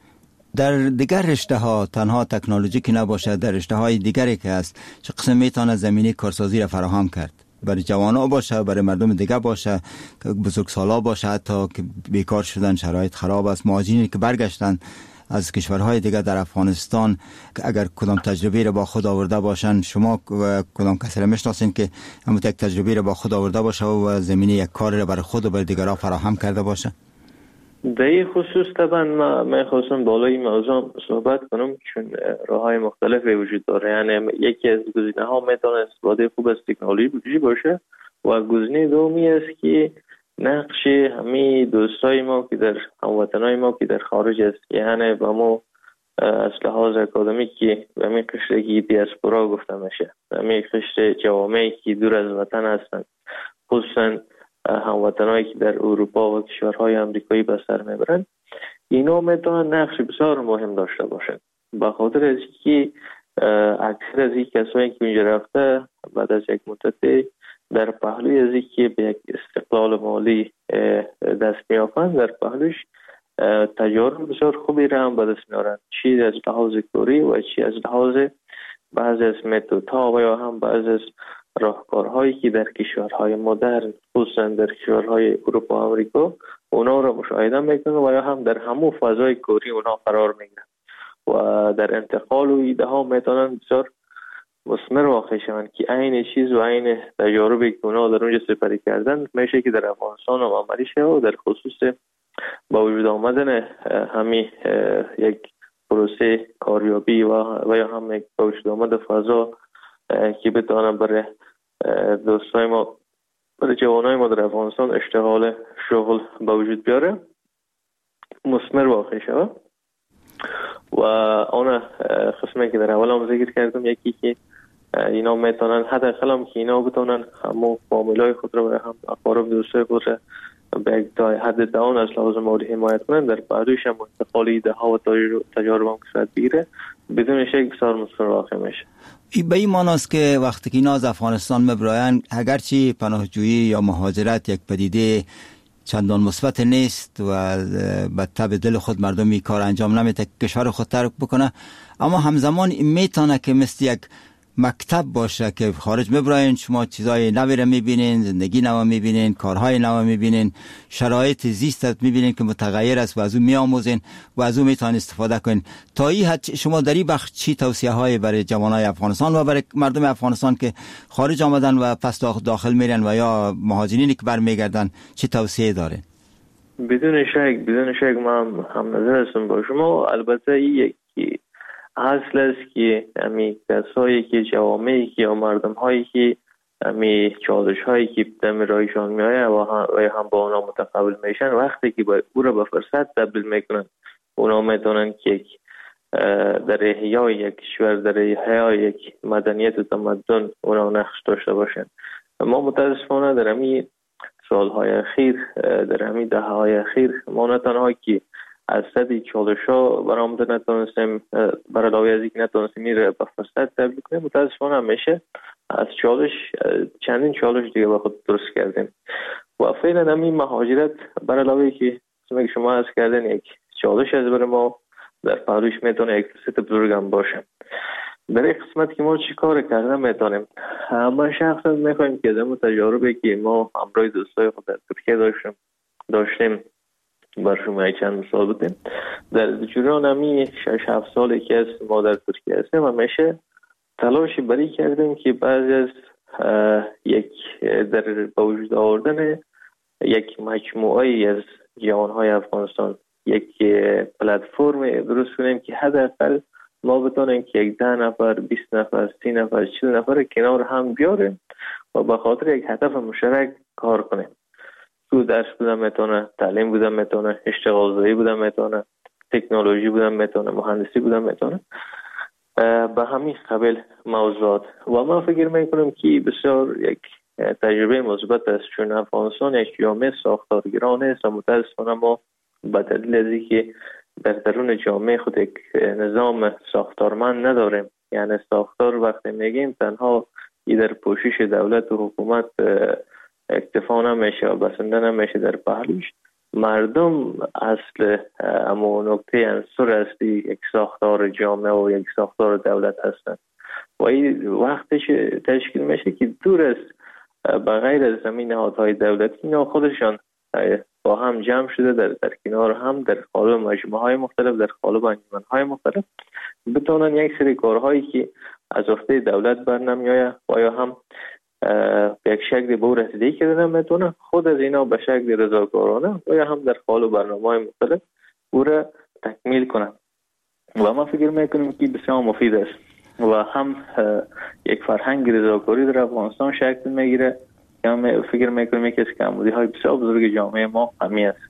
در دیگر رشته ها تنها تکنولوژی که نباشه، در رشته های دیگری که هست چه قسم میتونه زمینه کارسازی را فراهم کرد؟ برای جوانا باشه، برای مردم دیگه باشه، بزرگسالا باشه، حتی که بیکار شدن، شرایط خراب است، مهاجرینی که برگشتن از کشورهای دیگه در افغانستان اگر کدام تجربه را با خود آورده باشن، شما کدام کسی را میشناسین که همون یک تجربه را با خود آورده باشه و زمینه یک کار را برای خود و برای دیگران فراهم کرده باشه؟ در این خصوص طبعا ما میخواستم بالای موضوع صحبت کنم چون راه های مختلفی وجود داره. یعنی یکی از گزینه ها میتونه استفاده خوب از تکنولوژی باشه و گزینه دومی است که نقش همه دوستای ما که در هموطنای ما که در خارج است، یعنی با ما از لحاظ اکادمیکی و همین قشر که دیاسپورا گفته میشه، همین قشر جوامعی که دور از وطن هستند، خصوصا هموطنایی که در اروپا و کشورهای امریکایی به سر میبرند، اینا میتونن نقش بسیار مهم داشته باشند. به خاطر از اینکه اکثر از این کسایی که اینجا رفته بعد از یک مدت در پهلوی از اینکه به یک استقلال مالی دست میافند، در پهلوش تجارب بسیار خوبی را هم به دست میارند، چی از لحاظ کاری و چی از لحاظ بعض از متدها و یا هم بعض از راهکارهایی که در کشورهای مدرن خصوصا در کشورهای اروپا و امریکا اونا را مشاهده میکنن و یا هم در همون فضای کاری اونا قرار میگیرن و در انتقال و ایده ها میتونن بسیار مثمر واقع شوند که عین چیز و عین تجاربی که اونا در اونجا سپری کردن میشه که در افغانستان هم عملی شه و در خصوص با وجود آمدن همین یک پروسه کاریابی و و یا هم یک با وجود آمد فضا که بتونه برای دوستای ما، برای جوانای ما در افغانستان اشتغال شغل با وجود بیاره، مثمر واقع شود. و آن قسمی که در اول هم ذکر کردم، یکی که اینا میتونن حداقل هم که اینا بتونن همو فامیلای خود رو و هم اقارب دوستای خود رو به یک حد داون از لحاظ مالی حمایت کنن، در بعدش هم انتقال ایده ها و تجارب هم که صورت بگیره، بدون شک بسیار مثمر واقع میشه. به این معناست که وقتی که اینا از افغانستان مبراین، اگرچه پناهجویی یا مهاجرت یک پدیده چندان مثبت نیست و به طب دل خود مردمی کار انجام نمیده کشور خود ترک بکنه، اما همزمان میتونه که مثل یک مکتب باشه که خارج مبراین شما چیزای نوی رو میبینین، زندگی نو میبینین، کارهای نو میبینین، شرایط زیست میبینین که متغیر است و از اون میآموزین و از اون میتونین استفاده کنین. تا این حد شما در این بخش چی توصیه های برای جوانای افغانستان و برای مردم افغانستان که خارج آمدن و پس داخل میرن و یا مهاجرینی که برمیگردن چی توصیه دارین؟ بدون شک بدون شک من هم نظر هستم با شما. البته یکی اصل است که امی کسایی که جوامعی که یا مردم هایی که امی چالش هایی که دم رایشان میآید و هم با اونا متقابل میشن، وقتی که با او را به فرصت تبدیل میکنن، اونا میتونن که در احیای یک کشور، در احیای یک مدنیت و تمدن اونا نقش داشته باشن. ما متاسفانه در امی سالهای اخیر، در امی دهه های اخیر، ما نه تنها که از صدی چالش ها برآمده نتونستیم، برای علاوه از اینکه نتونستیم این را به فرصت تبدیل کنیم، متاسفانه همیشه از چالش چندین چالش دیگه با خود درست کردیم. و فعلا همین مهاجرت برای علاوه که شما از کردن یک چالش از برای ما، در پهلوش میتونه یک فرصت بزرگ هم باشه. در این قسمت که ما چی کار کردن میتونیم، ما شخصا میخوایم که دمو تجاربی که ما همراه دوستای خود در ترکیه داشتیم داشتیم بر شما چند مثال بدیم. در جریان همی شش هفت سالی که از ما در ترکیه هستیم، همیشه تلاشی بری کردیم که بعضی از یک در با وجود آوردن یک مجموعه از جوانهای افغانستان یک پلتفرم درست کنیم که حداقل ما بتونیم که یک ده نفر، بیست نفر، سی نفر، چهل نفر کنار هم بیاریم و به خاطر یک هدف مشترک کار کنیم. تو درس بودم میتونه، تعلیم بودم میتونه، اشتغال زایی بودم میتونه، تکنولوژی بودم میتونه، مهندسی بودم میتونه، به همین قبیل موضوعات. و من فکر میکنم که بسیار یک تجربه مثبت است، چون افغانستان یک جامعه ساختارگران است و متاسفانه ما به دلیل از اینکه در درون جامعه خود یک نظام ساختارمند نداریم. یعنی ساختار وقتی میگیم تنها ای در پوشش دولت و حکومت اکتفا نمیشه و بسنده نمیشه در پهلوش. مردم اصل اما نکته عنصر اصلی یک ساختار جامعه و یک ساختار دولت هستند و این وقتش تشکیل میشه که دور است به غیر از زمین نهادهای دولتی اینا خودشان با هم جمع شده در, در کنار هم در قالب مجموعه های مختلف، در قالب انجمن های مختلف بتونن یک سری کارهایی که از عهده دولت بر نمیآید و یا هم به یک شکل به او رسیدگی کردن میتونه خود از اینا به شکل رضاکارانه و یا هم در قالب برنامه‌های مختلف او را تکمیل کنن. و ما فکر میکنیم که بسیار مفید است و هم یک فرهنگ رضاکاری در افغانستان شکل میگیره که ما فکر میکنیم یکی از کمبودی‌های بسیار بزرگ جامعه ما همین است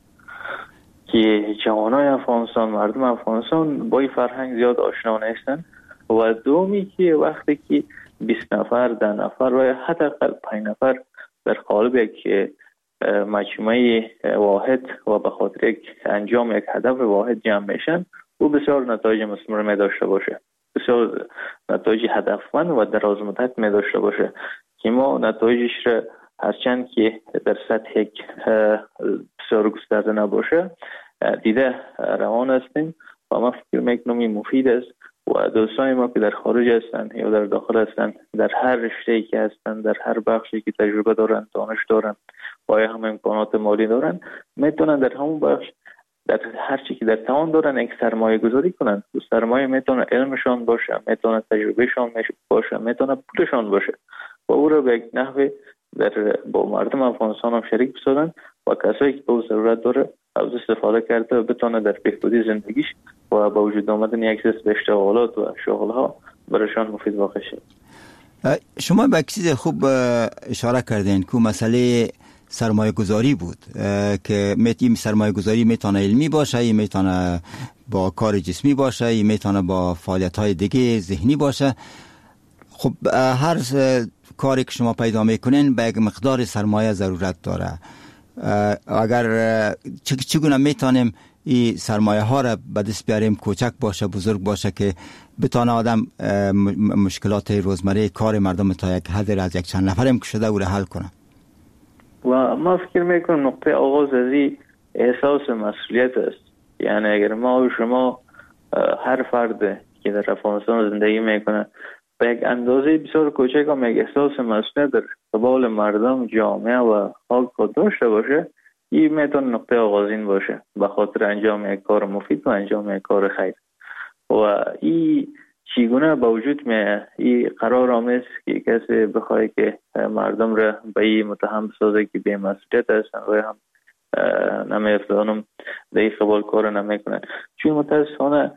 که جوانای افغانستان، مردم افغانستان با این فرهنگ زیاد آشنا نیستن. و دومی که وقتی که بیست نفر، ده نفر و حتی پنج نفر در قالب یک مجموعه واحد و به خاطر یک انجام یک هدف واحد جمع میشن، او بسیار نتایج مثمر می داشته باشه، بسیار نتایج هدفمند و دراز مدت می داشته باشه که ما نتایجش را هرچند که در سطح یک بسیار گسترده نباشه دیده روان هستیم و ما فکر میکنم این مفید است. و دوستان ما که در خارج هستند یا در داخل هستند، در هر رشته‌ای که هستند، در هر بخشی که تجربه دارند، دانش دارند و یا هم امکانات مالی دارند، میتونن در همون بخش در هر چی که در توان دارن یک سرمایه گذاری کنند. و سرمایه میتونه علمشان باشه، میتونه تجربهشان باشه، میتونه پولشان باشه و او را به یک نحوه در با مردم افغانستان هم شریک بسازن و کسایی که به او ضرورت داره از استفاده کرده و بتونه در بهبودی زندگیش و با وجود آمدن یک سری اشتغالات و شغلها برایشان مفید واقع شد. شما به چیز خوب اشاره کردین که مسئله سرمایه گذاری بود که این سرمایه گذاری میتونه علمی باشه، میتونه با کار جسمی باشه، میتونه با فعالیت های دیگه ذهنی باشه. خب هر کاری که شما پیدا میکنین به یک مقدار سرمایه ضرورت داره. اگر چگونه میتونیم این سرمایه ها را به دست بیاریم، کوچک باشه بزرگ باشه، که بتونه آدم مشکلات روزمره کار مردم تا یک حد از یک چند نفرم که شده او را حل کنه؟ و ما فکر میکنم نقطه آغاز از این احساس مسئولیت است. یعنی اگر ما و شما هر فرد که در افغانستان زندگی میکنه به یک اندازه بسیار کوچک هم یک احساس مسئولیت در قبال مردم، جامعه و خاک خود داشته باشه، این میتونه نقطه آغازین باشه به خاطر انجام یک کار مفید و انجام یک کار خیر. و این چگونه با وجود می این قرار آمیست که کسی بخواه که مردم را به این متهم بسازه که بی مسئولیت هستن و هم نمیفتانم در این قبال کار نمیکنن. چون متاسفانه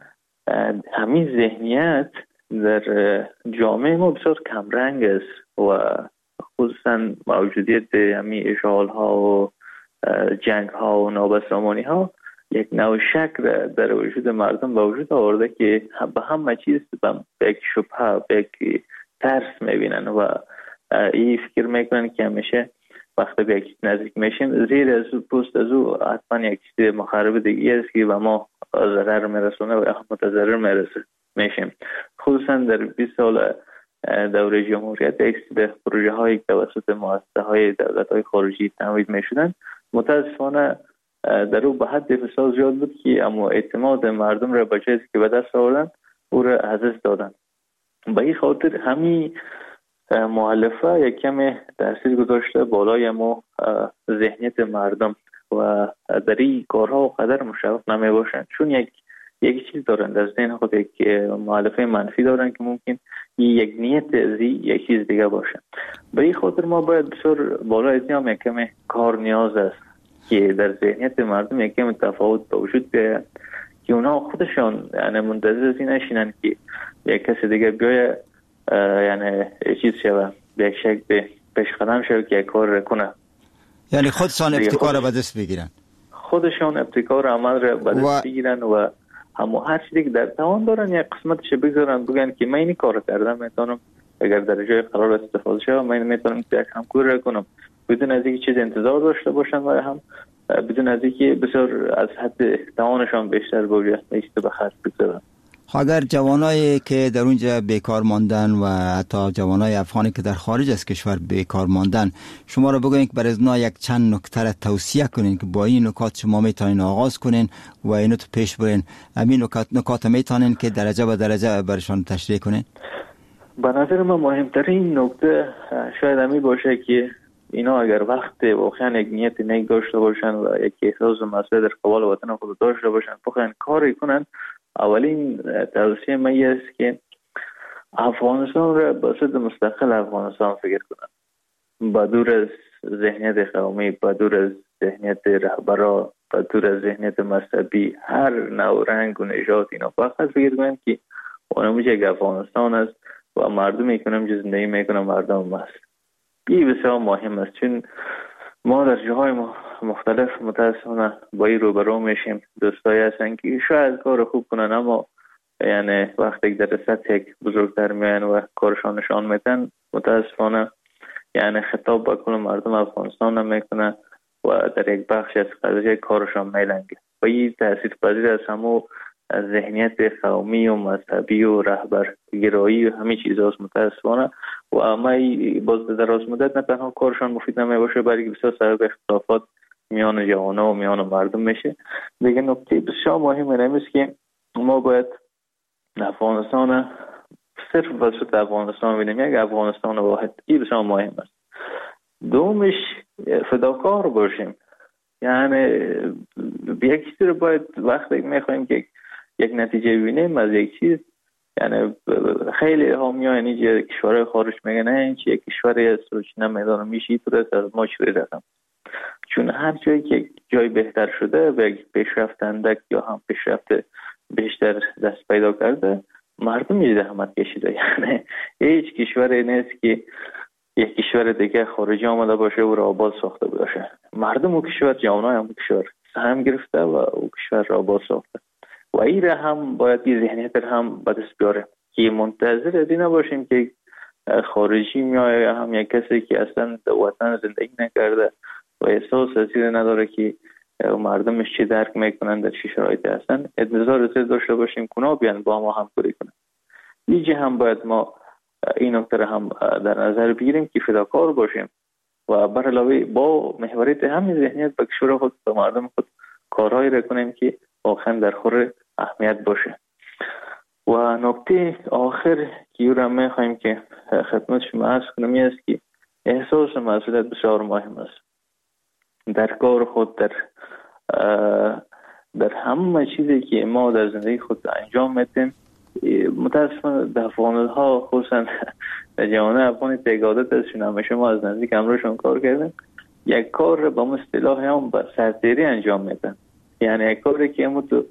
همین ذهنیت در جامعه ما بسیار کمرنگ است و خصوصا موجودیت همین اشغال ها و جنگ ها و نابسامانی ها یک نوع شک در وجود مردم به وجود آورده که به همه چیز به یک شبهه، به یک ترس میبینن و این فکر میکنن که همیشه وقتی به یک نزدیک میشیم زیر از پوست از او حتما یک چیز مخرب دیگه است که به ما ضرر میرسونه و متضرر میرسه میشیم. خصوصا در بیست سال دوره جمهوریت یک سری پروژه هایی که توسط مؤسسه های دولت های خارجی تمویل میشدن متاسفانه در او به حد فساد زیاد بود که اما اعتماد مردم را به جایی که به دست آوردن او را از دست دادن. به این خاطر همین مؤلفه یک کمی تاثیر گذاشته بالای ما ذهنیت مردم و در این کارها و قدر مشوق نمی باشند، چون یک یک چیز دارن در ذهن خود، یک مؤلفه منفی دارن که ممکن یک نیت ازی یک چیز دیگه باشه. به این خاطر ما باید بسیار بالای ازی هم یک کمی کار نیاز است که در ذهنیت مردم یک کمی تفاوت به وجود بیاید که اونا خودشان یعنی منتظر ازی نشینن که یک کسی دیگه بیای یعنی چیز شوه به یک شکل پیش قدم شوه که یک کار کنه. یعنی خودشان ابتکار را به دست بگیرن، خودشان ابتکار عمل را به دست بگیرن و همو هر چیزی که در توان دارن یک قسمتش بگذارن، بگن که من این کار کردم، میتونم اگر در جای قرار استفاده شه من میتونم یک همکاری را کنم بدون از اینکه چیز انتظار داشته باشن و هم بدون از اینکه بسیار از حد توانشان بیشتر باشه نیست به خرج بگذارن. اگر جوانایی که در اونجا بیکار ماندن و حتی جوانای افغانی که در خارج از کشور بیکار ماندن، شما رو بگوین که برای اونا یک چند نکته را توصیه کنین که با این نکات شما میتونین آغاز کنین و اینو تو پیش برین. همین نکات نکات میتونین که درجه به درجه برشان تشریح کنین. به نظر من مهمترین نکته شاید همین باشه که اینا اگر وقت واقعا یک نیت نیک داشته باشن و یک احساس مسئولیت در قبال وطن خود داشته باشن بخواین کاری کنن، اولین توصیه من است که افغانستان را به صورت مستقل افغانستان فکر کنن، با دور از ذهنیت قومی، با دور از ذهنیت رهبرا، با دور از ذهنیت مذهبی، هر نوع رنگ و نژاد اینا فقط فکر کنن که اونم یک افغانستان است و مردمی که اونم زندگی میکنن مردم است. این بسیار مهم است، چون ما در جاهای مختلف متاسفانه با این روبرو میشیم. دوستایی هستن که شاید کار خوب کنن اما یعنی وقتی در سطح یک بزرگتر میان و کارشان نشان میدن متاسفانه یعنی خطاب با کل مردم افغانستان نمیکنه و در یک بخش از قضیه کارشان میلنگه و این تاثیر پذیر از همو ذهنیت قومی و مذهبی و رهبر گرایی و همه چیزاست متاسفانه. و اما باز دراز مدت نه تنها کارشان مفید نمی باشه بلکه بسیار سبب اختلافات میان جوانان و میان مردم میشه. دیگه نکته بسیار مهم اینه که ما باید افغانستان صرف واسه افغانستان ببینیم، یک افغانستان واحد. این بسیار مهم است. دومش فداکار باشیم، یعنی یک چیزی رو باید وقتی میخوایم که یک نتیجه ببینیم از یک چیز، یعنی خیلی حامیان یعنی کشورهای خارج میگن نه این چیه کشوری است رو چی نمیدانم میشه تو از ما چوری رقم، چون هر جایی که جای بهتر شده و پیشرفت اندک یا هم پیشرفت بیشتر دست پیدا کرده، مردم یه زحمت کشیده. یعنی هیچ کشوری نیست که یک کشور دیگه خارجی آمده باشه و را آباد ساخته باشه. مردم و کشور، جوانای هم کشور سهم گرفته و او کشور را آباد ساخته و این را هم باید این ذهنیت هم به دست بیاره که منتظر ازی نباشیم که خارجی میایه یا هم یک کسی که اصلا در وطن زندگی نکرده و احساس ازی نداره که مردمش چی درک میکنن در چی شرایطی هستن، انتظار ازی داشته باشیم کنا بیان با ما همکاری کنن. لیجه هم باید ما این نکته هم در نظر بگیریم که فداکار باشیم و بر علاوه با محوریت همین ذهنیت به کشور خود و مردم خود کارهایی را کنیم که واقعا در خور اهمیت باشه. و نکته آخر که او را میخوایم که خدمت شما عرض کنم این است که احساس مسئولیت بسیار مهم است در کار خود، در در همه چیزی که ما در زندگی خود انجام میدیم. متاسفانه در افغان‌ها خصوصا در جوانه افغانی تگادت ازشون همیشه ما از نزدیک همراهشون کار کردیم، یک کار با اصطلاح هم با سرتیری انجام میدن. یعنی یک کاری که همون تو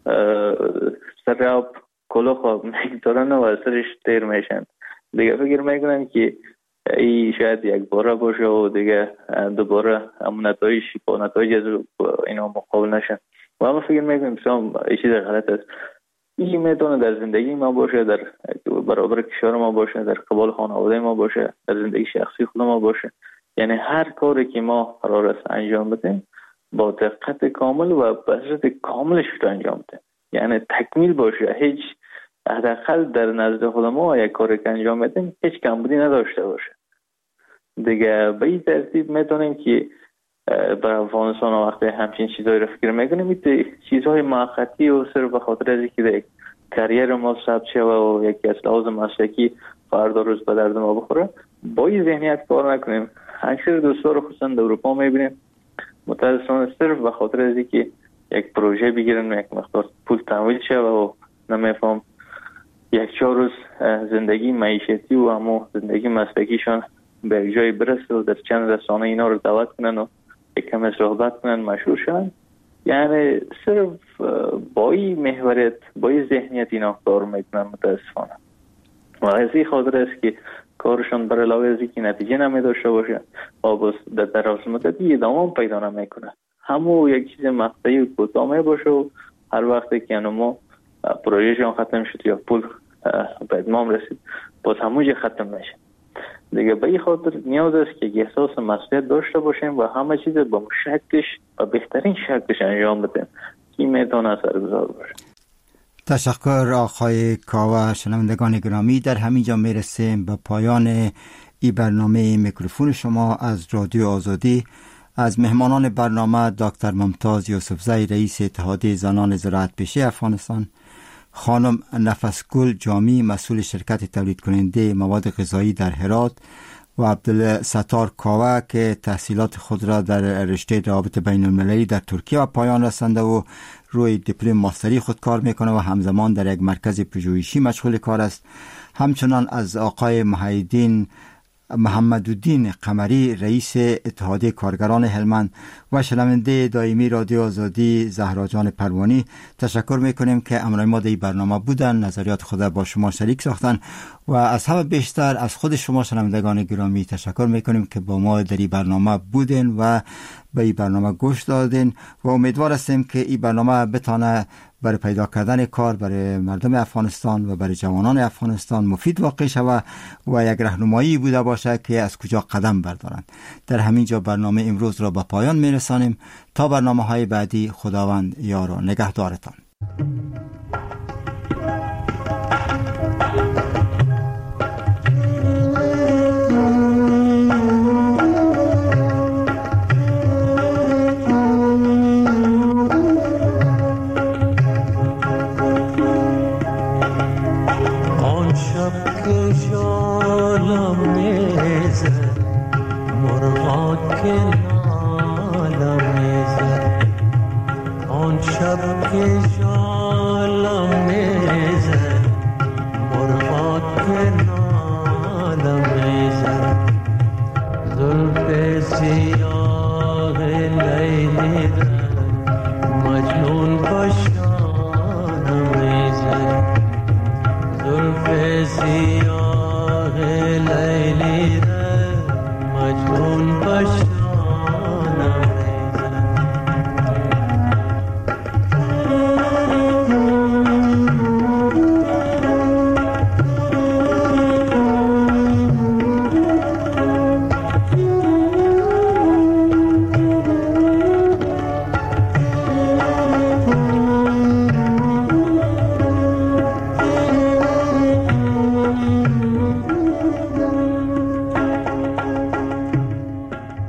سر آب کلاه خواب میگذارن و از سرش تیر میشن، دیگه فکر میکنن که ای شاید یک باره باشه و دیگه دوباره همون نتایج با نتایج اینا مقابل نشن و همون فکر میکنم بسیار ای چیز غلط است. این میتونه در زندگی ما باشه، در برابر کشور ما باشه، در قبال خانواده ما باشه، در زندگی شخصی خود ما باشه. یعنی هر کاری که ما قرار است انجام بدیم با دقت کامل و به صورت کاملش رو انجام بدیم، یعنی تکمیل باشه، هیچ حداقل در نزد خود ما یک کاری که انجام بدیم هیچ کمبودی نداشته باشه. دیگه به این ترتیب میتونیم که برای افغانستان وقتی همچین چیزایی رو فکر میکنیم این چیزهای موقتی و صرف به خاطر از اینکه کریر ما ثبت شوه و یکی از لحاظ مسلکی فردا روز به درد ما بخوره، با این ذهنیت کار نکنیم. اکثر دوستا رو خصوصا در اروپا میبینیم متاسفانه صرف به خاطر از اینکه یک پروژه بگیرن یک مقدار پول تمویل شوه و نمیفهم یک چهار روز زندگی معیشتی و همو زندگی مسلکیشان به جای برسه و در چند رسانه اینا رو دعوت کنن و کم صحبت کنن مشهور شن. یعنی صرف با این محوریت با این ذهنیت اینا کار میکنن متاسفانه و از این خاطر است که کارشان بر علاوه از اینکه نتیجه نمیداشته باشه و در دراز مدتی ادامه پیدا نمیکنه، همون یک چیز مقطعی و کوتاه باشه و هر وقتی که ما پروژهشان ختم شد یا پول به اتمام رسید باز همونجا ختم میشه. دیگه به این خاطر نیاز است که احساس مسئولیت داشته باشیم و همه چیز با شکلش و بهترین شکلش انجام بدیم که میتونه اثرگذار باشه. تشکر آقای کاوه. شنوندگان گرامی، در همینجا میرسیم به پایان این برنامه میکروفون شما از رادیو آزادی. از مهمانان برنامه دکتر ممتاز یوسفزی رئیس اتحادیه زنان زراعت پیشه افغانستان، خانم نفسگل جامی مسئول شرکت تولید کننده مواد غذایی در هرات و عبدالستار کاوه که تحصیلات خود را در رشته روابط بین المللی در ترکیه و پایان رسانده و روی دیپلم ماستری خود کار میکنه و همزمان در یک مرکز پژوهشی مشغول کار است. همچنان از آقای محیدین محمدالدین قمری رئیس اتحادیه کارگران هلمند و شنونده دائمی رادیو آزادی زهرا جان پروانی تشکر میکنیم که همراه ما در این برنامه بودن، نظریات خود با شما شریک ساختن و از همه بیشتر از خود شما شنوندگان گرامی تشکر میکنیم که با ما در این برنامه بودین و به این برنامه گوش دادین و امیدوار هستیم که این برنامه بتانه برای پیدا کردن کار برای مردم افغانستان و برای جوانان افغانستان مفید واقع شود و یک راهنمایی بوده باشه که از کجا قدم بردارند. در همین جا برنامه امروز را به پایان میرسانیم. تا برنامه های بعدی، خداوند یار و نگهدارتان. زلف سیاه